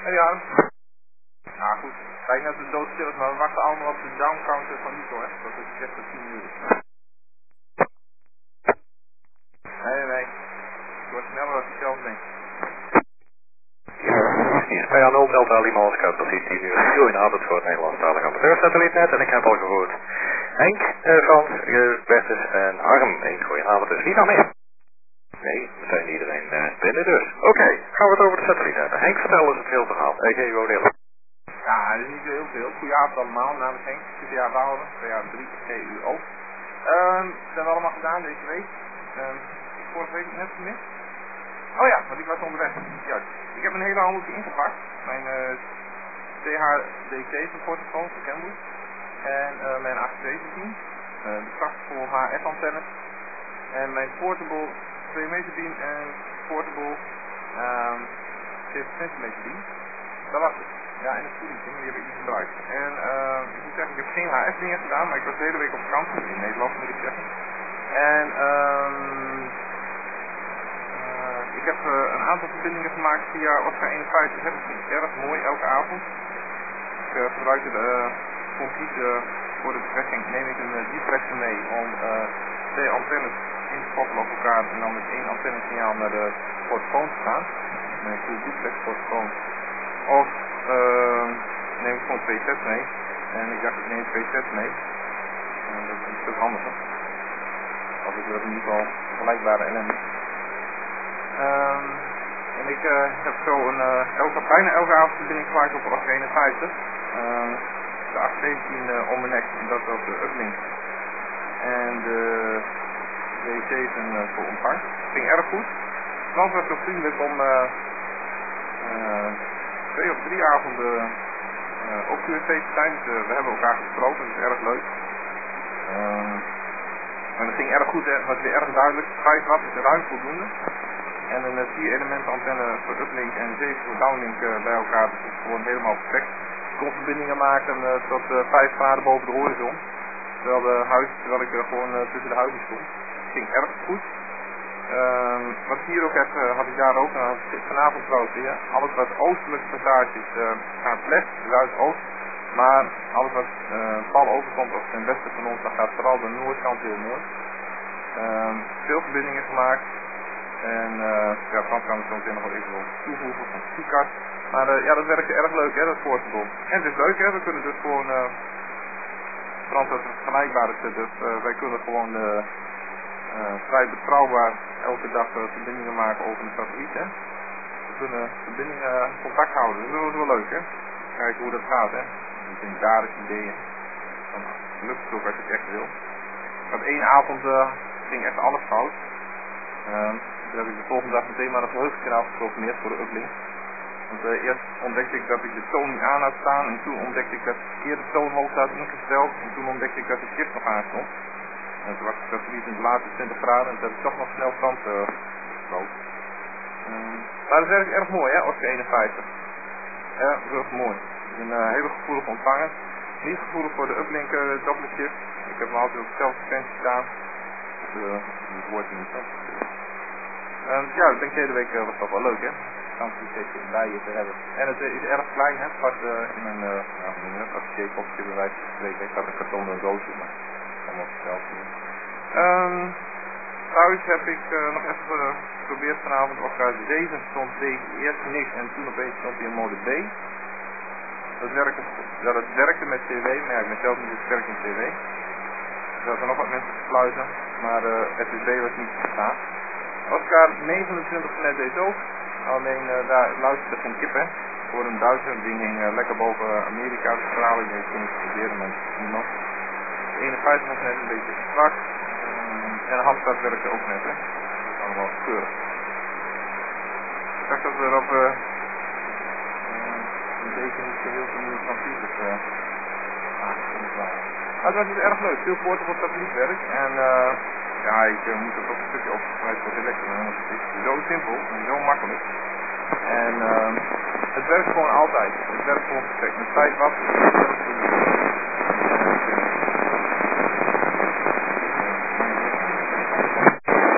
Ja. Nou goed, kijk net de doodstil is, maar we wachten allemaal op de downcounter van Nico, hè. Dat is echt 10 minuten. Nee. Het wordt sneller dan ik zelf denk. Ja, 0 Delta Lima Oscar, precies 10 uur. Goedenavond voor het Nederlandstalig amateursatellietnet en ik heb al gehoord Henk, Frans, Bertus en Harm. Een goedenavond, dus niet nog meer. Nee, we zijn iedereen binnen dus. Oké, gaan we het over de satelliet hebben. Henk, vertel eens het heel verhaal. GO deel. Ja, dat is niet zo heel veel. Goedenavond allemaal, namens Henk, CTA Bouwen, 2 GUO. Dat hebben we allemaal gedaan deze week. Vorige week net gemist. Oh ja, want ik was onderweg. Juist. Ik heb een hele handeltje ingepakt. Mijn THDT portofoon van Kenwood. En mijn 817. De krachtvolle HF antennes. En mijn portable 2 meter beam en portable 7 centimeter beam. Dat was het. Ja, en het spoedingding, die heb ik niet gebruikt. En ik moet zeggen, ik heb geen HF dingen gedaan, maar ik was de hele week op vakantie in Nederland, moet ik zeggen. En ik heb een aantal verbindingen gemaakt via Oscar 51. Dat is erg mooi elke avond. Ik gebruikte de computer voor de betreffing, neem ik een depresser mee om 2 antennes in te koppelen op elkaar en dan met 1 antennesignaal naar de portofoon te gaan. Met een cool duplex portofoon. Of neem ik gewoon 2 sets mee. En ik dacht ik neem 2 sets mee. Dat is een stuk handiger. Als ik dat in ieder geval vergelijkbare ellende. En ik heb zo bijna elke avond verbinding gemaakt op Oscar 51. De 817 om mijn nek, dat was de uplink. En de D7 voor ontvangst. Het ging erg goed. Frans was zo vriendelijk om 2 of 3 avonden op QST te zijn. Dus we hebben elkaar gesproken, dat is erg leuk. Maar dat ging erg goed, het was weer erg duidelijk. 5 watt is ruim voldoende. En een 4 elementen antenne voor uplink en 7 voor downlink bij elkaar. Dat is gewoon helemaal perfect. Ik kon verbindingen maken tot 5 graden boven de horizon. Terwijl ik gewoon tussen de huizen stond. Het ging erg goed. Wat ik hier ook heb, had ik daar ook. Vanavond trouwens weer. Alles wat oostelijke passages gaat slecht, zuidoost. Maar alles wat pal overkomt of ten westen van ons, dan gaat vooral de noordkant heel mooi. Veel verbindingen gemaakt. En ja, Frans kan er zo meteen nog wel even wat toevoegen van SICAS. Maar ja, dat werkt erg leuk, hè, dat portable. En het is leuk, hè, we kunnen dus gewoon, Frans dat het vergelijkbaar is, dus wij kunnen gewoon vrij betrouwbaar elke dag verbindingen maken over een satelliet, hè. We kunnen verbindingen contact houden, dat is wel leuk, hè. Kijken hoe dat gaat, hè. Dat zijn darische ideeën. Dan lukt het ook als je het echt wil. Ik had 1 avond, ging echt alles fout. Toen heb ik de volgende dag meteen maar een geheugenkanaal geprogrammeerd voor de uplink. Want eerst ontdekte ik dat ik de toon niet aan had staan en toen ontdekte ik dat ik de verkeerde toonhoogte had ingesteld en toen ontdekte ik dat de chip nog aan stond. En toen was ik satelliet in de laatste 20 graden en toen heb ik toch nog snel Frans gesproken. Maar dat werkt erg mooi, hè, Oscar 51. Ja, erg mooi. Het is een hele gevoelige ontvanger. Niet gevoelig voor de uplink double chip. Ik heb hem altijd op dezelfde frequentie staan. Dus het wordt niet zo. Ja, ik denk de hele week was toch wel leuk, hè? Kansje bij je te hebben. En het is erg klein, hè? Het past in een passagerkopje bij wijze van spreken. Ik had een kartonnen doosje, maar ik kan het zelf doen. Thuis heb ik nog even geprobeerd vanavond. Oscar 7 stond eerst niks en toen opeens stond hij in mode B. Dat werkte met CW, maar ja, ik ben zelf niet zo sterk in CW. Er zaten nog wat mensen te sluiten, maar FSB was niet gestaan. Oscar 29 net deze ook, alleen daar luisterde geen kip, hè. Voor een Duitser, die ging lekker boven Amerika te stralen, die kon ik studeren met niemand. 51 was net een beetje strak, en Hamstad werkte ook net, hè. Dat is allemaal keurig. Ik dacht dat we erop deze niet zo heel veel nieuwe transceivers het was dus erg leuk, veel portable satellietwerk en ja, ik moet er toch een stukje opgespreid voor selecten, want het is zo simpel en zo makkelijk. En het werkt gewoon altijd, het werkt gewoon perfect. Met 5 watt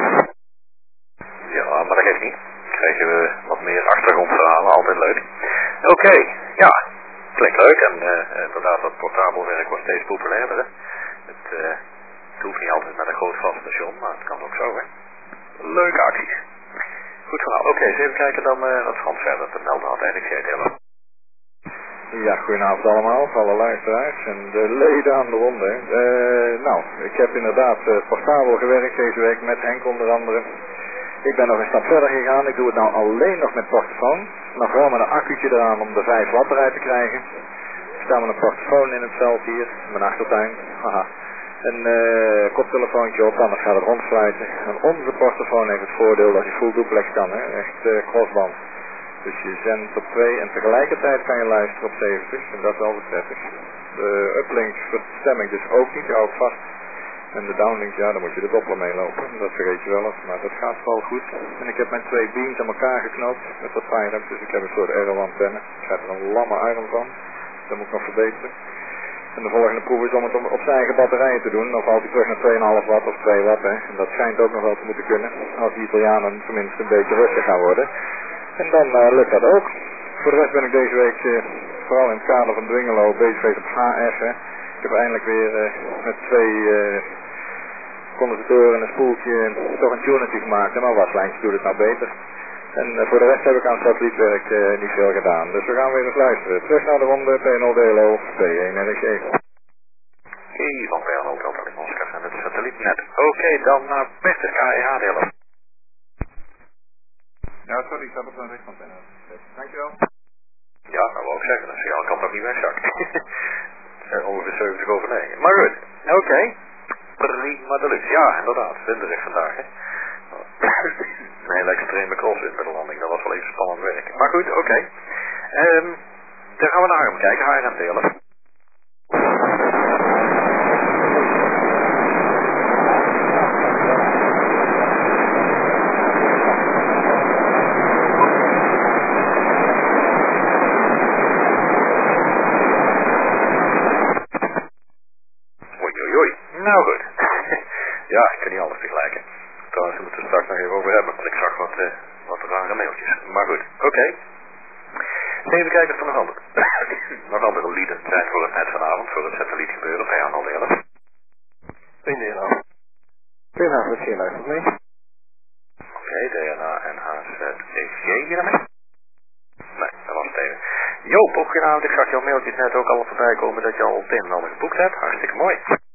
ja, maar dat geeft niet. Dan krijgen we wat meer achtergrondverhalen, altijd leuk. Oké, ja, klinkt leuk en inderdaad dat portabel werk wordt steeds populairder. Hè? Het hoeft niet altijd met een groot vast station, maar het kan ook zo, hè. Leuke acties. Goed verhaal. Oké, eens even kijken dan wat Frans verder te melden had. Eigenlijk jij delen. Ja, goedenavond allemaal, voor alle luisteraars en de leden aan de ronde. Nou, ik heb inderdaad portabel gewerkt deze week met Henk onder andere. Ik ben nog een stap verder gegaan, ik doe het nou alleen nog met portofoon. Nog wel met een accu'tje eraan om de 5 watt eruit te krijgen. Ik sta met een portofoon in het veld hier, in mijn achtertuin. Haha. Een koptelefoontje op, anders gaat het rondsluiten. En onze portofoon heeft het voordeel dat hij full duplex kan, hè? Echt crossband. Dus je zendt op 2 en tegelijkertijd kan je luisteren op 70 en dat is wel prettig. De uplink verstem ik dus ook niet, hou ik vast. En de downlink, ja, dan moet je de doppler meelopen. Dat vergeet je wel eens, maar dat gaat wel goed. En ik heb mijn 2 beams aan elkaar geknoopt met dat Pyrex, dus ik heb een soort RL-antenne. Ik heb er een lamme arm van, dat moet ik nog verbeteren. En de volgende proef is om het op zijn eigen batterijen te doen. Dan valt hij terug naar 2,5 watt of 2 watt. Hè. En dat schijnt ook nog wel te moeten kunnen. Als die Italianen tenminste een beetje rustig gaan worden. En dan lukt dat ook. Voor de rest ben ik deze week vooral in het kader van Dwingelo bezig geweest op HF. Hè. Ik heb eindelijk weer met 2 condensatoren en een spoeltje toch een tunity gemaakt. En al waslijntje doet het nou beter. En voor de rest heb ik aan satellietwerk niet veel gedaan. Dus we gaan weer eens luisteren. Terug naar de ronde P0 DLO P1 NRG. Oké, van P0 Delta Oscar en het satellietnet. Oké, dan naar Bertus KEH delen. Ja, sorry, ik zat op een richtantenne. Dankjewel. Ja, dat wil ik zeggen. Dat signaal kan toch niet wegzakken. Ongeveer 70 over 9. Maar goed, oké. Prima deluxe. Ja, inderdaad. Winderig vandaag, hè. Een hele extreme crosswind bij de landing. Dat was wel even spannend werk. Maar goed, oké. Dan gaan we naar hem kijken. HRM delen. Oei. Nou goed. Ja, ik kan niet alles vergelijken. Trouwens, we moeten het straks nog even over hebben, want ik zag wat rare mailtjes. Maar goed, oké. Even kijken of er nog andere lieden zijn voor het net vanavond, voor het satellietgebeuren bij Arnold Delen. Goedenavond. Goedenavond, zie je luistert mee? Oké, DNA en HZEG hier mee? Nee, dat was het even. Joop, ook goedenavond. Ik zag jouw mailtjes net ook al voorbij komen dat je al het een en ander geboekt hebt. Hartstikke mooi.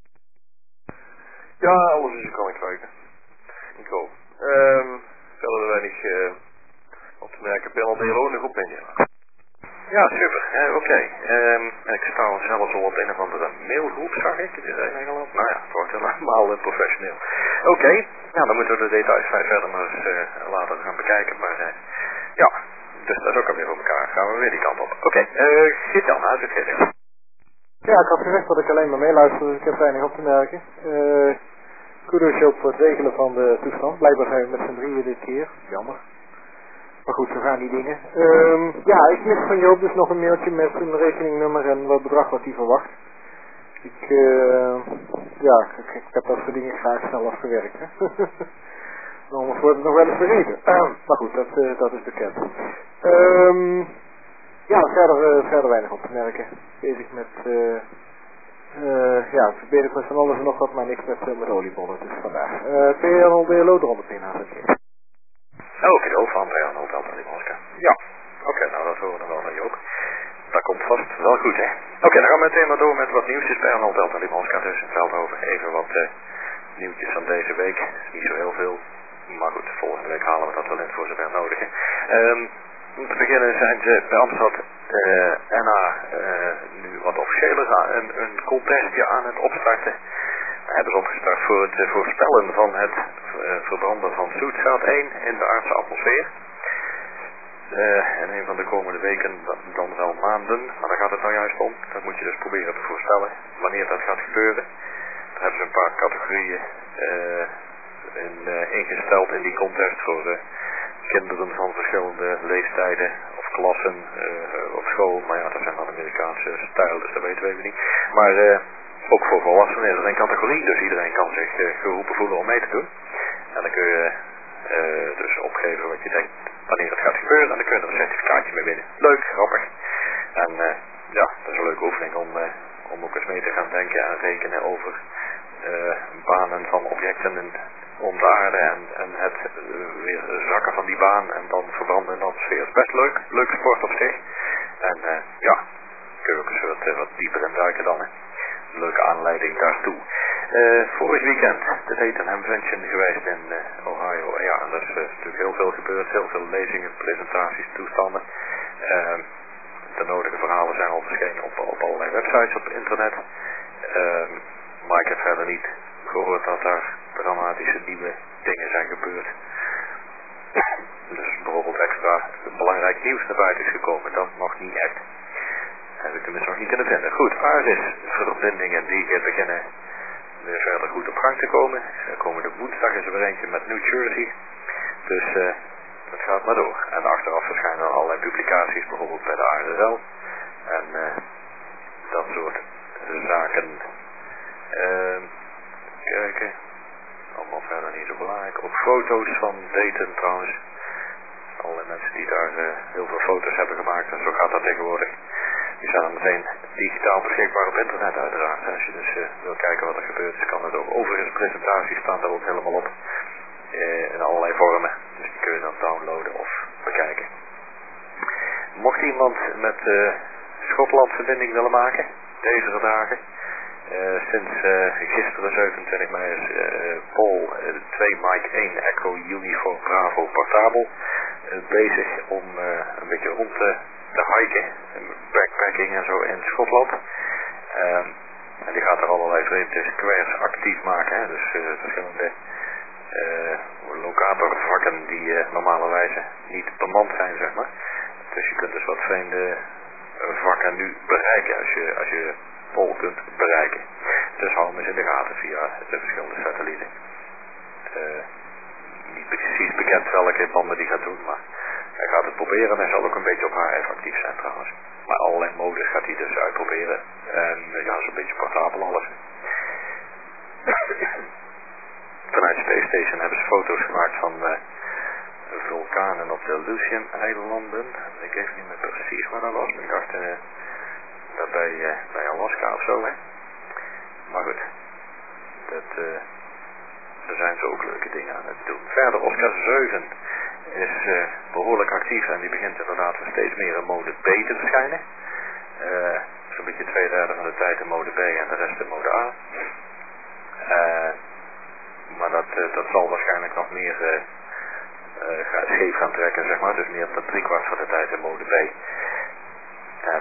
Ja, alles is er in kwijt. Ik hoop. Verder weinig op te merken. Ik ben al DLO nog op in. Ja, super. Oké. Ik sta zelfs al op een of andere mailgroep, zag ik. Het is in Engeland. Nou ja, het wordt helemaal professioneel. Oké. Nou, dan moeten we de details verder maar eens later gaan bekijken. Maar ja, dus dat is ook alweer voor elkaar. Gaan we weer die kant op. Oké. Git-Jan, uit het GDL. Ja, ik had gezegd dat ik alleen maar meeluister, dus ik heb weinig op te merken. Kudos Joop voor het regelen van de toestand. Blijkbaar zijn we met z'n drieën dit keer. Jammer. Maar goed, zo gaan die dingen. Ja, ik mis van Joop dus nog een mailtje met een rekeningnummer en wat bedrag wat hij verwacht. Ik heb dat soort dingen graag snel afgewerkt. Hè? Anders wordt het nog wel eens vergeten. Maar goed, dat is bekend. Ja, verder weinig op te merken. Bezig met, bezig met van alles en nog wat, maar niks met oliebollen. Dus vandaag. PNL DLO eronder in aan het keer. Oké, van PNL Delta Oscar. Ja. Oké, nou dat horen we wel van Joop. Dat komt vast wel goed, hè. Oké, dan gaan we meteen maar door met wat nieuwtjes bij PNL Delta Oscar. Dus het veld over even wat nieuwtjes van deze week. Niet zo heel veel. Maar goed, volgende week halen we dat wel in voor zover nodig, hè. Om te beginnen zijn ze bij Amsterdam NA nu wat officiëler een contestje aan het opstarten. We hebben ze opgestart voor het voorspellen van het verbranden van zoetzaad 1 in de aardse atmosfeer. En een van de komende weken, dan wel maanden, maar daar gaat het nou juist om. Dat moet je dus proberen te voorspellen wanneer dat gaat gebeuren. Daar hebben ze een paar categorieën ingesteld in die contest voor kinderen van verschillende leeftijden of klassen op school. Maar ja, dat zijn dan Amerikaanse stijl, dus dat weten we even niet. Maar ook voor volwassenen is er een categorie, dus iedereen kan zich geroepen voelen om mee te doen. En dan kun je dus opgeven wat je denkt wanneer het gaat gebeuren en dan kun je er een certificaatje mee winnen. Leuk, grappig. En ja, dat is een leuke oefening om ook eens mee te gaan denken en rekenen over banen van objecten om de aarde en het weer zakken van die baan en dan verbranden in de atmosfeer. Is best leuk. Leuke sport op zich. En ja, kun je ook eens wat dieper in duiken dan. Hè. Leuke aanleiding daartoe. Vorig weekend, de Dayton Hamvention geweest in Ohio. Ja, en er is natuurlijk heel veel gebeurd. Heel veel lezingen, presentaties, toestanden. De nodige verhalen zijn al verschenen op allerlei websites op internet. Maar ik heb verder niet gehoord dat daar dramatische nieuwe dingen zijn gebeurd. Dus bijvoorbeeld extra belangrijk nieuws naar buiten is gekomen. Dat nog niet echt. Heb ik tenminste nog niet kunnen vinden. Goed, aardisverbindingen die beginnen weer verder goed op gang te komen. Komende woensdag is er weer eentje met New Jersey. Dus dat gaat maar door. En achteraf verschijnen allerlei publicaties, bijvoorbeeld bij de aarde zelf. En dat soort zaken. Kijken. Allemaal verder niet zo belangrijk. Ook foto's van Dayton trouwens. Alle mensen die daar heel veel foto's hebben gemaakt. En zo gaat dat tegenwoordig. Die zijn dan meteen digitaal beschikbaar op internet uiteraard. Als je dus wil kijken wat er gebeurt, dus kan het ook. Overigens presentaties staan daar ook helemaal op. In allerlei vormen. Dus die kun je dan downloaden of bekijken. Mocht iemand met Schotland verbinding willen maken, deze dagen. Sinds gisteren 27 mei is Paul 2 Mike 1 Echo Uniform Bravo portabel bezig om een beetje rond te hiken, backpacking en zo in Schotland. En die gaat er allerlei vreemde squares actief maken, hè? Dus verschillende locatorvakken die normalerwijze niet bemand zijn, zeg maar. Dus je kunt dus wat vreemde vakken nu bereiken als je Paul kunt bereiken. Dus hou hem eens in de gaten via de verschillende satellieten. Niet precies bekend welke banden die gaat doen, maar hij gaat het proberen en hij zal ook een beetje op HF actief zijn trouwens. Maar allerlei modus gaat hij dus uitproberen. En ja, zo'n beetje portabel alles. Vanuit Space Station hebben ze foto's gemaakt van vulkanen op de Aleutian-eilanden. Ik weet niet meer precies waar dat was, maar ik dacht dat bij Alaska of zo, hè. Maar goed, daar zijn ze ook leuke dingen aan het doen. Verder, Oscar 7 is behoorlijk actief en die begint inderdaad steeds meer in mode B te verschijnen. Zo'n beetje 2/3 van de tijd in mode B en de rest in mode A. Maar dat zal waarschijnlijk nog meer scheef gaan trekken, zeg maar. Dus meer dan 3/4 van de tijd in mode B. En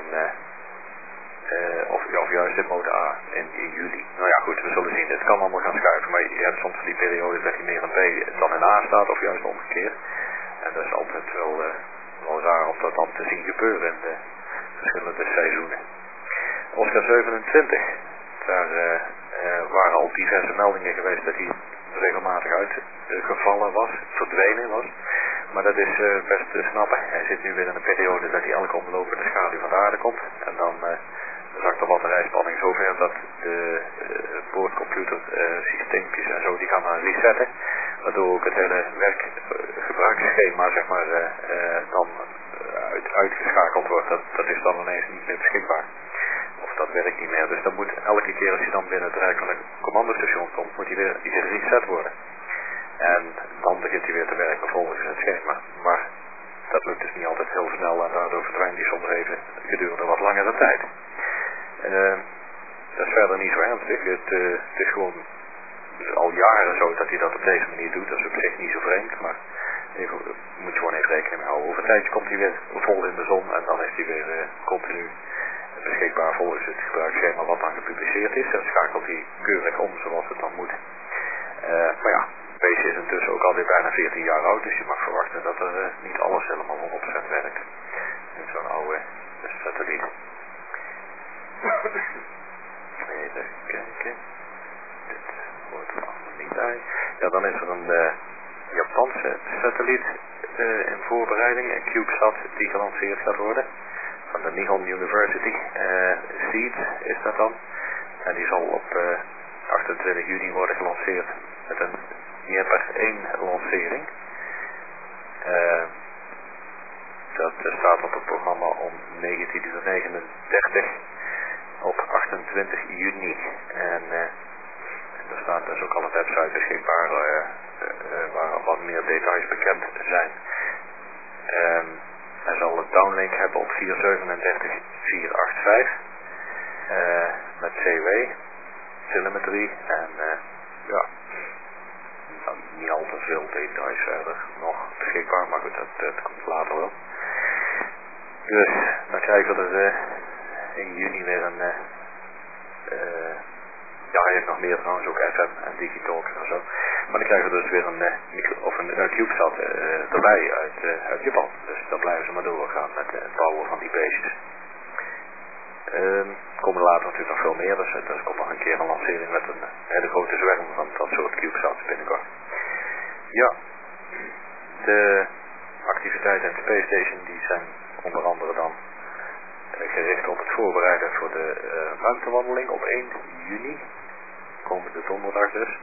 of juist in mode A in juli. Nou ja goed, we zullen zien. Het kan allemaal gaan schuiven, maar je hebt soms die periode dat hij meer in B dan in A staat of juist omgekeerd. En dat is altijd wel raar om dat dan te zien gebeuren in de verschillende seizoenen. Oscar 27, daar waren al diverse meldingen geweest dat hij regelmatig uitgevallen was, verdwenen was. Maar dat is best te snappen. Hij zit nu weer in een periode dat hij elke omlopende schaduw van de aarde komt. En dan zakt de batterijspanning zover dat de boordcomputer systeempjes en zo die gaan dan resetten. Waardoor ook het hele werkgebruiksschema zeg maar dan uitgeschakeld wordt. Dat is dan ineens niet meer beschikbaar. Of dat werkt niet meer. Dus dan moet elke keer als je dan binnen het rijkelijk commandostation komt, moet hij weer iets reset worden. En dan begint hij weer te werken volgens het schema. Maar dat lukt dus niet altijd heel snel en daardoor verdwijnt hij soms even gedurende wat langere tijd. Dat is verder niet zo ernstig. Het is gewoon al jaren zo dat hij dat op deze manier doet. Dat is op zich niet zo vreemd, maar je moet gewoon even rekening mee houden. Over een tijdje komt hij weer vol in de zon en dan is hij weer continu beschikbaar volgens het gebruiksschema wat dan gepubliceerd is. En schakelt hij keurig om zoals het dan moet. Maar ja, Space is intussen ook alweer bijna 14 jaar oud, dus je mag verwachten dat er niet alles helemaal 100% werkt. In zo'n oude satelliet. Even kijken. Dit hoort er nog niet bij. Ja, dan is er een Japanse satelliet in voorbereiding, een CubeSat, die gelanceerd gaat worden. Van de Nihon University. SEED is dat dan. En die zal op 28 juni worden gelanceerd met een Dnieper 1 lancering. Dat staat op het programma om 19:39 op 28 juni. En er staat dus ook al een website beschikbaar waar wat meer details bekend zijn. Hij zal een downlink hebben op 437.485 met CW, telemetrie en ja, niet al te veel details verder nog beschikbaar, maar goed, dat komt later wel. Dus dan krijgen we er in juni weer een ja, je hebt nog meer trouwens, ook FM en Digitalk en zo. Maar dan krijgen we dus weer een CubeSat erbij uit Japan. Dus dan blijven ze maar doorgaan met het bouwen van die beestjes. Komen later natuurlijk nog veel meer, dus er komt nog een keer een lancering met een hele grote zwerm van dat soort CubeSats binnenkort. Ja, de activiteiten in Space Station die zijn onder andere dan gericht op het voorbereiden voor de ruimtewandeling op 1 juni, komende donderdag dus.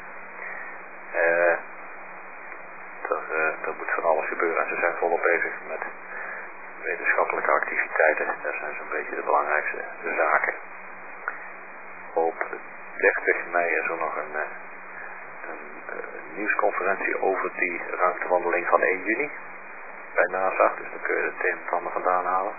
Er moet van alles gebeuren en ze zijn volop bezig met wetenschappelijke activiteiten. Dat zijn zo'n beetje de belangrijkste zaken. Op 30 mei is er nog een nieuwsconferentie over die ruimtewandeling van 1 juni bij NASA, dus dan kun je het een en ander vandaan halen.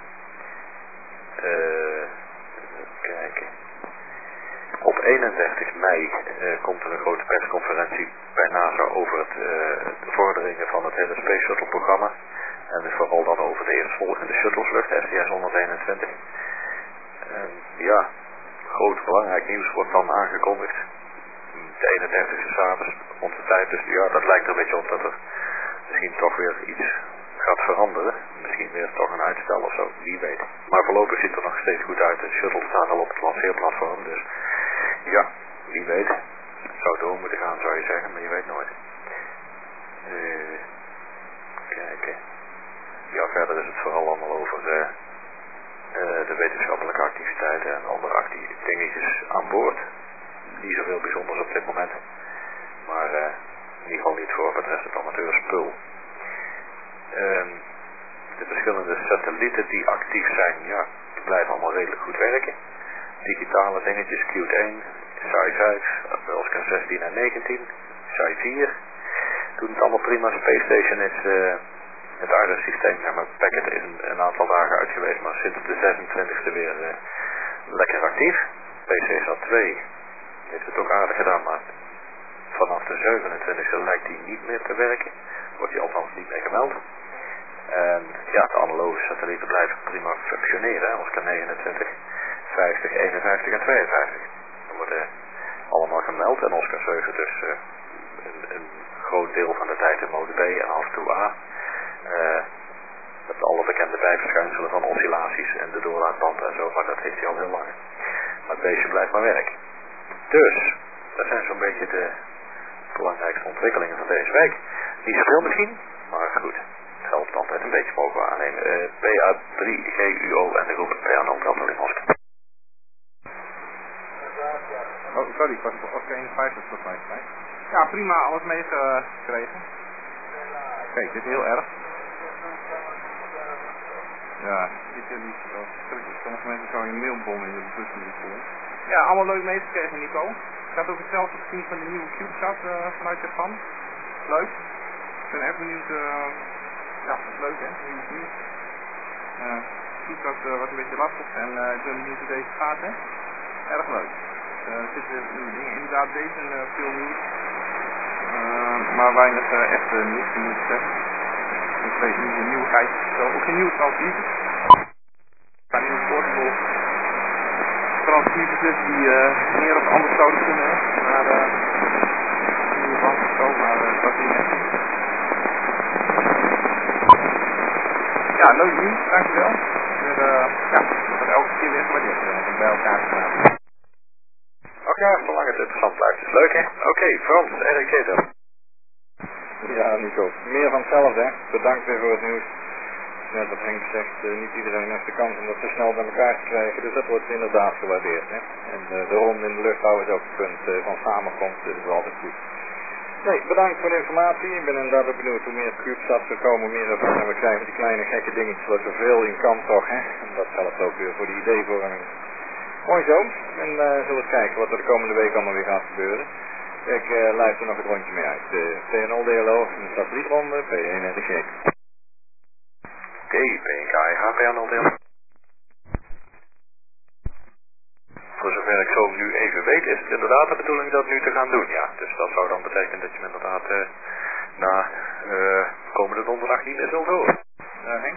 Even kijken. Op 31 mei komt er een grote persconferentie bij NASA over de vorderingen van het hele Space Shuttle programma. En vooral dan over de eerstvolgende shuttlesvlucht, STS 121. Ja, groot belangrijk nieuws wordt dan aangekondigd. De 31e s'avonds rond de tijd, dus ja, dat lijkt er een beetje op dat er misschien toch weer iets gaat veranderen. Misschien weer toch een uitstel of zo, wie weet. Maar voorlopig ziet het er nog steeds goed uit. De shuttle staat al op het lanceerplatform, dus ja, wie weet. Het zou door moeten gaan, zou je zeggen, maar je weet nooit. Kijken. Ja, verder is het vooral allemaal over de wetenschappelijke activiteiten en andere dingetjes aan boord. Niet zoveel bijzonders op dit moment. Maar in ieder geval niet voor het rest het amateurspul. De verschillende satellieten die actief zijn, ja, die blijven allemaal redelijk goed werken. Digitale dingetjes, Qt1, SAI 5, Oscar 16 en 19, SAI 4. Doen het allemaal prima. Space Station is het IRIS-systeem, ja, maar Packet is een aantal dagen uit geweest, maar sinds de 26e weer lekker actief. PCSat 2 heeft het ook aardig gedaan, maar vanaf de 27e lijkt hij niet meer te werken. Wordt hij althans niet meer gemeld. En ja, de analoge satellieten blijven prima functioneren. Oscar 29, 50, 51 en 52. Dat worden allemaal gemeld. En Oscar 7 dus een groot deel van de tijd in mode B en af en toe A. Met alle bekende bijverschijnselen van oscillaties en de doorlaatband en zo. Maar dat heeft hij al heel lang. Maar het beestje blijft maar werken. Dus, dat zijn zo'n beetje de belangrijkste ontwikkelingen van deze week. Niet zoveel misschien, maar goed. Het helpt altijd een beetje mogen we aannemen. PA3GUO en de groep PA0 Delta in Oscar. Oh, sorry, ik was Oscar 51 voor mij. Ja, prima, alles meegekregen. Kijk, dit is heel erg. Ja, dit is niet zo schrikkelijk. Sommige mensen zou je een mailbom in de beslissing voelen. Ja, allemaal leuk meegekregen, Nico. Ik had ook hetzelfde gezien van de nieuwe CubeSat vanuit Japan. Leuk. Ik ben erg benieuwd. Ja, dat is leuk hè, nieuws. CubeSat was een beetje lastig en ik ben benieuwd hoe deze gaat hè. Erg leuk. Er zitten nieuwe dingen. Inderdaad, deze en veel nieuws. Maar weinig echte nieuws, moet ik zeggen. Ik weet niet de nieuwigheid. Ook geen nieuwe transmitters. Een nieuwe portable transmitters die meer of anders zouden kunnen. Maar nieuwe van gekomen, maar dat is niet echt. Ja, leuk nieuws, dankjewel. Ja, dat wordt elke keer weer gewaardeerd bij elkaar te praten. Oké, zolang het interessant blijft is leuk hè. Oké, Frans, RK dan. Ja, Nico. Meer van hetzelfde, hè. Bedankt weer voor het nieuws. Net wat Henk zegt, niet iedereen heeft de kans om dat zo snel bij elkaar te krijgen. Dus dat wordt inderdaad gewaardeerd, hè. En de ronde in de lucht houden is ook het punt van samenkomst, dus dat is altijd goed. Nee, bedankt voor de informatie. Ik ben inderdaad ook benieuwd hoe meer CubeSats er komen, meer ervan. En we krijgen die kleine gekke dingetjes wat zoveel in kan toch, hè. En dat helpt ook weer voor die ideevorming. Mooi zo. En zullen we eens kijken wat er de komende week allemaal weer gaat gebeuren. Ik luister nog het rondje mee uit. TNL DLO in de satellietronde, P1 en de G. Oké, PNK, HPNL DLO. Voor zover ik zo nu even weet, is het inderdaad de bedoeling dat nu te gaan doen, ja. Dus dat zou dan betekenen dat je hem inderdaad na komende donderdag niet meer zult horen. Henk?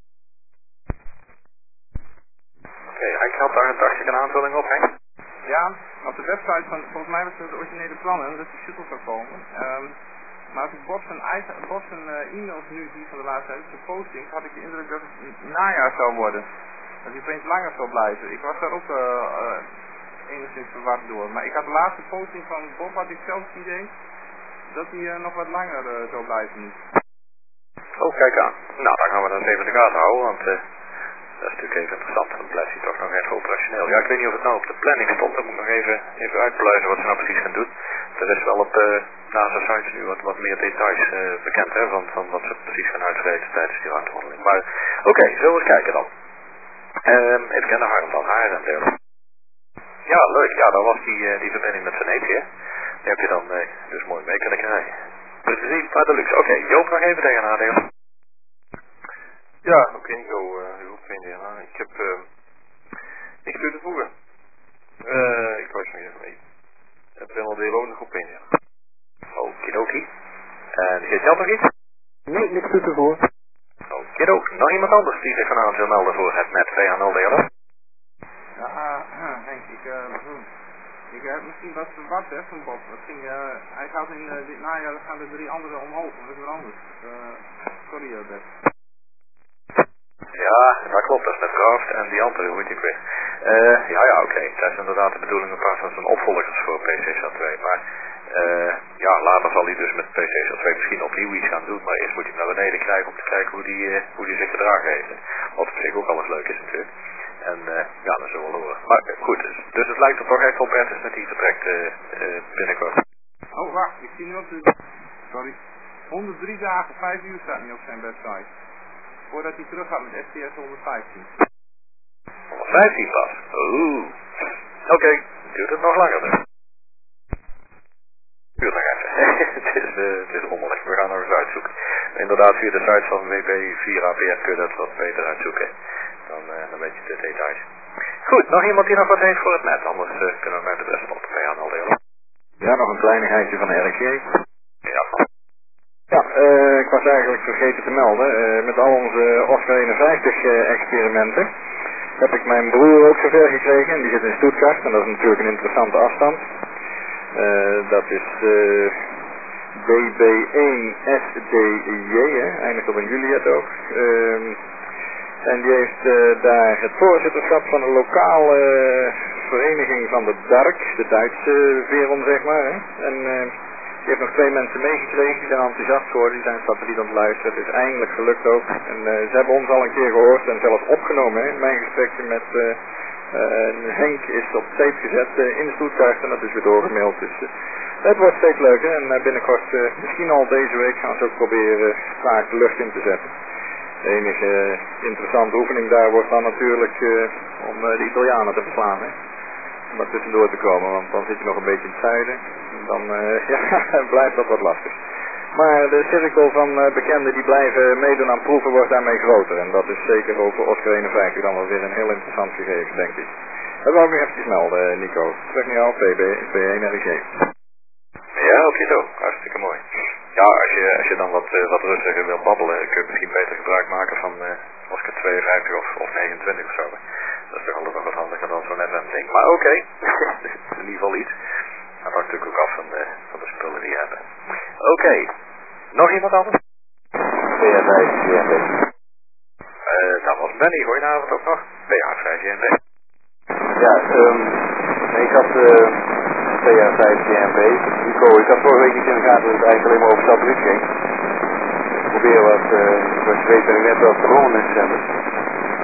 Oké, Henk had daar een aanvulling op, Henk? Ja, op de website van, volgens mij was het de originele plannen dat de shuttle zou komen. Maar als ik Bob zijn e-mails nu zie van de laatste tijd, de postings, had ik de indruk dat het najaar zou worden. Dat hij opeens langer zou blijven. Ik was daar ook enigszins verward door. Maar ik had de laatste posting van Bob, had ik zelf het idee dat hij nog wat langer zou blijven. Oh, kijk aan. Nou, dan gaan we dat even in de gaten houden, want dat is natuurlijk even interessant. Dan blijft hij toch nog even operationeel. Ja, ik weet niet of het nou op de planning stond. Dan moet ik nog even uitpluizen wat ze nou precies gaan doen. Er is wel op NASA-sites nu wat meer details bekend, hè, van wat ze precies gaan uitvreten tijdens die ruimtewandeling. Maar oké, zullen we eens kijken dan. Even kennen Harm dan, HRM. Ja, leuk. Ja, dan was die verbinding met Venetië. Die heb je dan dus mooi mee kunnen krijgen. Dus we zien maar de luxe. Oké, Joop nog even tegen nadelen. Ja, oké, Nico, DNA. Ik heb niks toe te voegen. Ik was nog even mee. Het PNL DLO nog op 1, ja. Okidoki. En zit Jan nog iets? Nee, niks toe te voegen. Okidoki. Nog iemand anders die zich vanavond wil melden voor het net PNL DLO? Ja, Henk, ik heb misschien wat verward hè, van Bob. Hij gaat in dit najaar gaan de 3 anderen omhoog, maar dat is weer anders. Sorry Bert. Ja, dat klopt, dat is met Kraft en die andere, hoe heet die weer? Ja, oké. Dat is inderdaad de bedoeling een paar van zijn opvolgers voor PCSL2, maar ja, later zal hij dus met PCSL2 misschien opnieuw iets gaan doen, maar eerst moet hij hem naar beneden krijgen om te kijken hoe die zich gedragen heeft. Wat op zich ook alles leuk is natuurlijk. En ja, dat zullen we wel horen. Maar goed, dus het lijkt er toch echt op Bertus met die vertrekt binnenkort. Oh, wacht, ik zie nu op de... Sorry. 103 dagen, 5 uur staat nu op zijn website. Voordat hij terug gaat met STS 115. 115 pas? Oeh. Oké, duurt het nog langer dus. Duurt nog even. het is rommelig, we gaan nog eens uitzoeken. Inderdaad, via de site van WP4APF kun je dat wat beter uitzoeken. Dan weet je de details. Goed, nog iemand die nog wat heeft voor het net, anders kunnen we met de rest op de PNL delen. Ja, nog een kleinigheidje van de RG. Ja. Ja, ik was eigenlijk vergeten te melden. Met al onze Oscar 51 experimenten heb ik mijn broer ook zover gekregen. En die zit in Stuttgart en dat is natuurlijk een interessante afstand. Dat is BB1SDJ, eindigt op een Juliet ook. En die heeft daar het voorzitterschap van een lokale vereniging van de DARK, de Duitse Veron zeg maar. Hè. En die heeft nog 2 mensen meegekregen, die zijn enthousiast geworden, die zijn satelliet aan het luisteren. Het is eindelijk gelukt ook. En ze hebben ons al een keer gehoord en zelfs opgenomen. Hè. Mijn gesprekje met Henk is op tape gezet in de Stuttgart en dat is weer doorgemaild. Dus het wordt steeds leuker en binnenkort, misschien al deze week, gaan ze ook proberen vaak de lucht in te zetten. De enige interessante oefening daar wordt dan natuurlijk om de Italianen te verslaan. Hè. Om daar tussendoor te komen, want dan zit je nog een beetje in het zuiden. En dan ja, blijft dat wat lastig. Maar de cirkel van bekenden die blijven meedoen aan proeven wordt daarmee groter. En dat is zeker ook voor Oscar 51 dan wel weer een heel interessant gegeven, denk ik. Dat wou ik nog eventjes melden, Nico. Zeg nu al, P1RG. Ja, oké zo. Hartstikke mooi. Ja, als je dan wat rustiger wil babbelen, kun je misschien beter gebruik maken van Oscar 52 of 29 of zo. Dat is toch altijd nog wat handiger dan zo'n FM-ding. Maar oké, dat is in ieder geval iets. Dat hangt natuurlijk ook af van de spullen die je hebt. Oké, nog iemand anders? PA5GMB. Dat was Benny, goedenavond ook nog. PA5GMB. Ja, ik had PA5GMB. Nico, ik had vorige week niet in de gaten dat het eigenlijk alleen maar over satelliet ging. Ik probeer wat je weet ben ik net wel gewonnen mensen hebben. Van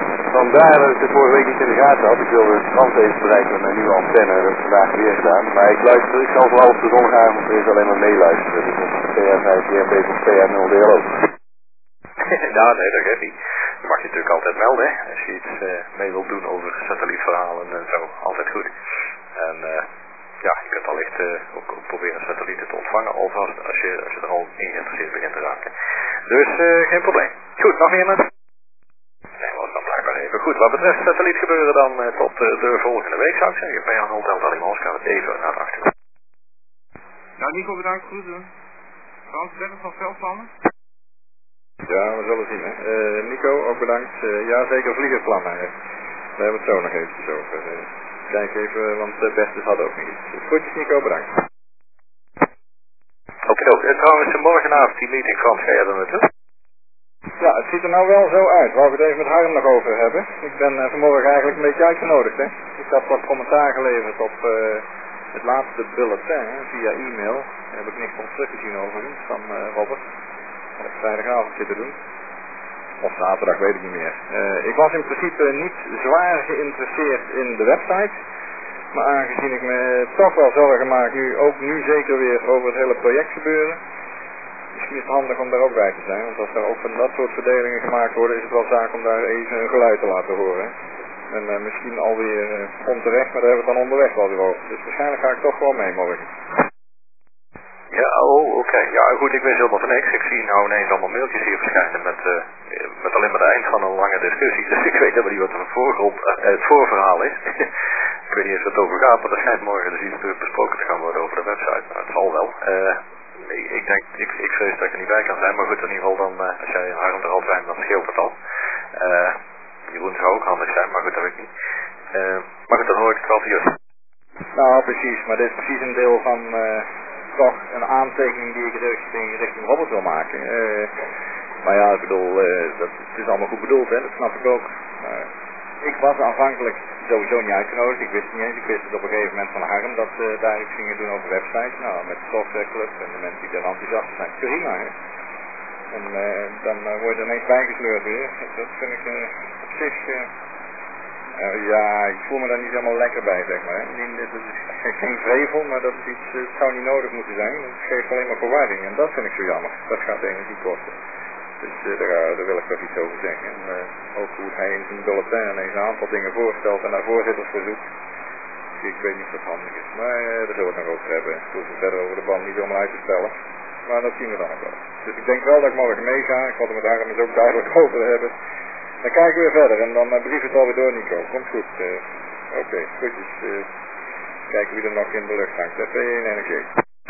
Vandaar dat ik het vorige week niet in de gaten had. Ik wilde het strand even bereiken met mijn nieuwe antenne. Dat is vandaag weer staan. Maar ik zal vooral op de zondagavond eens alleen maar meeluisteren. Dus op PA5 of PA0 DLO. Ja, nee, dat geeft niet. Dat mag je natuurlijk altijd melden, hè. Als je iets mee wilt doen over satellietverhalen en zo. Altijd goed. En ja, je kunt allicht ook proberen satellieten te ontvangen alvast als je er al in geïnteresseerd begint te raken. Dus geen probleem. Goed, nog iemand? Nee, was dan blijkbaar even. Goed, wat betreft satellietgebeuren dan tot de volgende week zou ik zeggen. Bij Jan Hotel Dalimans gaan we even naar de achtergrond. Nou Nico, bedankt, groeten. Frans, Bernd van Veldplannen? Ja, we zullen zien hè. Nico, ook bedankt. Ja, zeker vliegerplannen. Daar hebben we het zo nog eventjes over. Kijk even, want Bertus had ook nog iets. Goed, Nico, bedankt. Oké, trouwens morgenavond die meeting van, ga jij er naartoe? Ja, het ziet er nou wel zo uit. Wou ik het even met Harm nog over hebben. Ik ben vanmorgen eigenlijk een beetje uitgenodigd. Hè. Ik had wat commentaar geleverd op het laatste bulletin via e-mail. Daar heb ik niks van teruggezien overigens van Robert. Dat heb ik vrijdagavond zitten doen. Of zaterdag, weet ik niet meer. Ik was in principe niet zwaar geïnteresseerd in de website. Maar aangezien ik me toch wel zorgen maak, nu zeker weer over het hele project gebeuren. Misschien is het handig om daar ook bij te zijn. Want als er ook van dat soort verdelingen gemaakt worden, is het wel zaak om daar even een geluid te laten horen. En misschien alweer onterecht, maar daar hebben we het dan onderweg wel weer over. Dus waarschijnlijk ga ik toch wel mee morgen. Ja, oké. Ja, goed, ik wist helemaal van niks. Ik zie nou ineens allemaal mailtjes hier verschijnen met alleen maar het eind van een lange discussie. Dus ik weet helemaal niet wat het voorverhaal is. Ik weet niet eens wat het over gaat, maar er schijnt morgen dus iets besproken te gaan worden over de website. Nou, het zal wel. Ik vrees dat ik er niet bij kan zijn, maar goed, in ieder geval dan, als jij Harm er al zijn, dan scheelt het al. Jeroen zou ook handig zijn, maar goed, dat weet ik niet. Maar goed, dan hoor ik het wel van jullie. Nou, precies, maar dit is precies een deel van toch een aantekening die ik richting Robert wil maken. Maar ja, ik bedoel, het is allemaal goed bedoeld, hè, dat snap ik ook. Ik was aanvankelijk sowieso niet uitgenodigd, ik wist het niet eens. Ik wist het op een gegeven moment van Harm dat ze daar iets gingen doen over websites. Nou, met de softwareclub en de mensen die daar enthousiast zijn, prima hè. En dan word je er ineens bijgesleurd weer. Dat vind ik op zich, ja, ik voel me daar niet helemaal lekker bij, zeg maar. Het is geen vrevel, maar dat is iets, het zou niet nodig moeten zijn. Het geeft alleen maar verwarring en dat vind ik zo jammer. Dat gaat energie kosten. Dus daar wil ik toch iets over zeggen. En ook hoe hij in zijn bulletin ineens een aantal dingen voorstelt en naar voorzitters verzoekt. Ik weet niet of dat handig is, maar daar zullen we het nog over hebben. Ik hoef het verder over de band niet om uit te stellen. Maar dat zien we dan ook wel. Dus ik denk wel dat ik morgen meega. Ik wil het met Harm dus ook duidelijk over hebben. Dan kijken we weer verder en dan brief het alweer door, Nico. Komt goed. Oké, goedjes. Kijken wie er nog in de lucht hangt. FV1 NG.